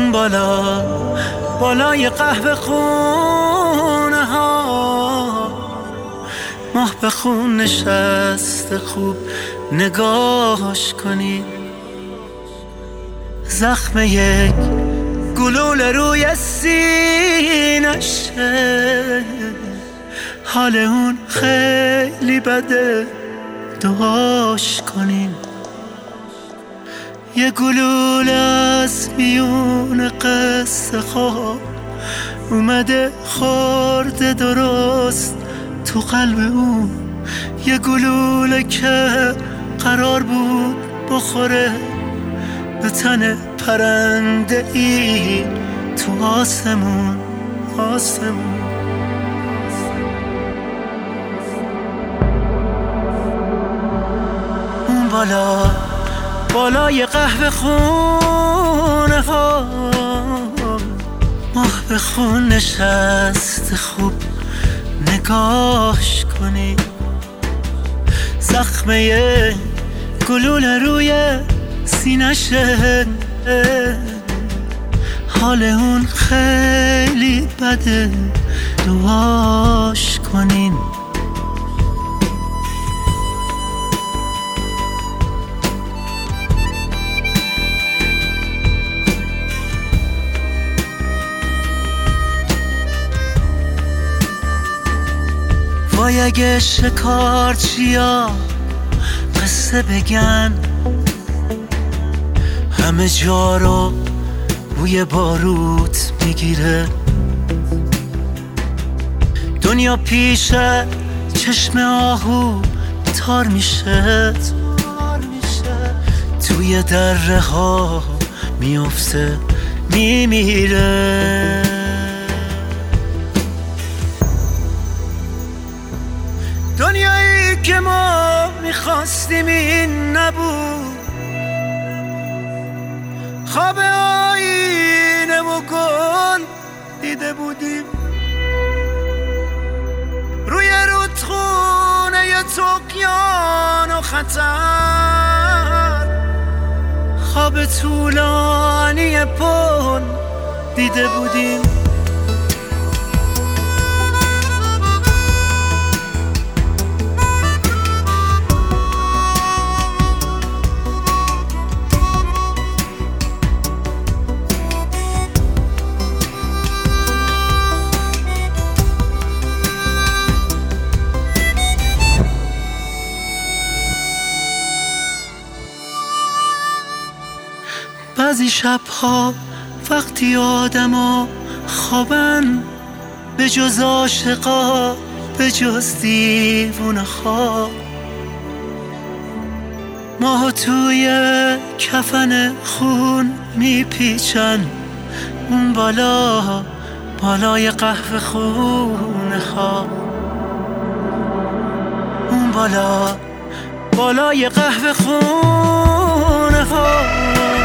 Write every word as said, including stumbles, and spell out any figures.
اون بالا بالای قهوه خونه ها ماه به خون نشسته، خوب نگاهش کنی. زخم یک گلوله روی سینشه، حال اون خیلی بده، دعاش کنین. یه گلوله از میون قصه خواب اومده خورده درست تو قلب اون. یه گلوله که قرار بود بخوره به تن پرنده ای تو آسمون آسمون. اون بالا بالای قهوه خونه ها ماه به خون نشسته، خوب نگاهش کنی. زخمه گلوله روی سینشه، حال اون خیلی بده، دعاش کنین. وای اگه شکارچیا قصه بگن، همه جا رو بوی باروت میگیره. دنیا پیش چشم آهو تار میشه، توی دره ها میفته میمیره. دنیایی که ما میخواستیم این نبود، خواب آینه و گل دیده بودیم. روی رودخونه ی طغیان و خطر، خواب طولانی پل دیده بودیم. بعضی شبها وقتی آدما خوابن، به جز عاشقا به جز دیوونه خواب، ماهو توی کفن خون میپیچن. اون بالا بالای قهوه خونه ها، اون بالا بالای قهوه خونه ها